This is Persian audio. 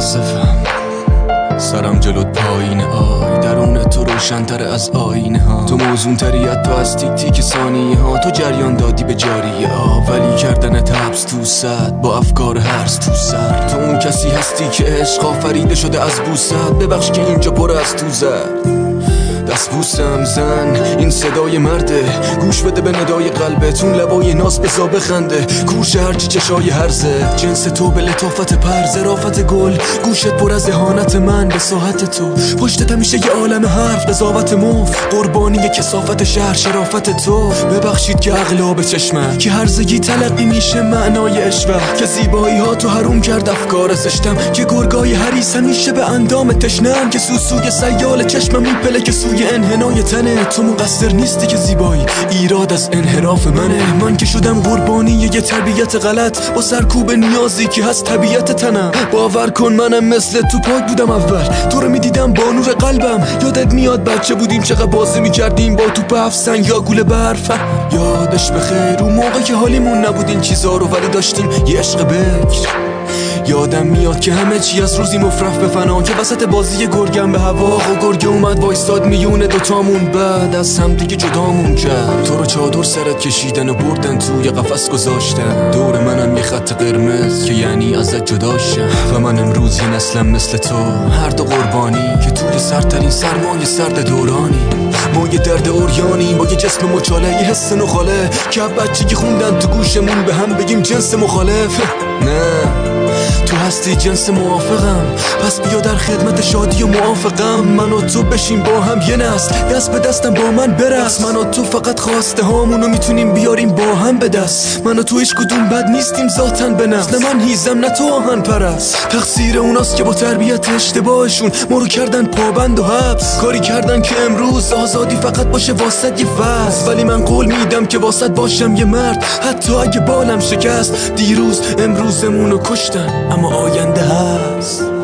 متاسفم سرم جلوت پایین آی درون تو روشن‌تر از آینه ها. تو موزون تریت تو از تیک تیک ثانیه ها. تو جریان دادی به جاریه آب ولی کردن حبس تو صد با افکار هرس تو سر. تو اون کسی هستی که عشق آفریده شده از بوست. ببخش که اینجا پر از تو زد دست بوسم زن این صدای مرده. گوش بده به ندای قلبتون لبای ناز بزا بخنده. کورش هرچی چشای هرزه جنس تو به لطافت پر زرافت گل. گوشت پر از اهانت من به ساحت تو. پشتت همیشه یه عالم حرف قضاوت مفت. قربانی کثافت شهر شرافت تو. ببخشید که عقلا به چشمم که هرزگی تلقی میشه معنای اشوه. که زیبایی ها تو حروم کرد افکار زشتم. که گرگای حریص همیشه به اندام تشنم. که سوسوی سیال چشمم میپله که سوی انحنای تنه. تو مقصر نیستی که زیبایی ایراد از انحراف منه. من که شدم قربانی یه تربیت غلط با سرکوب نیازی که هست طبیعت تنم. باور کن منم مثل تو پاک بودم اول. تو رو میدیدم با نور قلبم. یادت میاد بچه بودیم چقدر بازی میکردیم با توپ افسنگ یا گوله برف. یادش بخیر اون موقع که حالیمون نبود این چیزا رو ولی داشتیم یه عشق بکر. یادم میاد که همه چی از روزی مفرف به فنا. که وسط بازی گرگم به هوا و گرگه اومد وایستاد میونه دوتامون. بعد از هم دیگه جدامون کرد. تو رو چادر سرت کشیدن و بردن توی قفس گذاشتن. دور منم یه خط قرمز که یعنی ازت جداشم. و من امروز یه نسلم مثل تو هر دو قربانی که توی سرترین سرمایه سرد دورانی. ما یه درد اوریانی با یه جسم مچاله یه حس نخاله. که بچگی خوندن تو گوشمون به هم بگیم جنس مخالف. نه تو هستی جنس موافقم پس بیا در خدمت شادی و موافقم. من و تو بشیم با هم یه نسل دست به دستم با من برس. من و تو فقط خواسته هامونو میتونیم بیاریم با هم به دست. من و تو هیچ کدوم بد نیستیم ذاتن به نفس. نه من هیزم نه تو آهن پرست. تقصیر اوناست که با تربیت اشتباهشون ما رو کردن پابند و حبس. کاری کردن که امروز آزادی فقط باشه واسط یه فصل. ولی من قول میدم که واسط باشم یه مرد حتی اگه بالم شکست. دیروز امروزمونو کشتن اما آینده هست.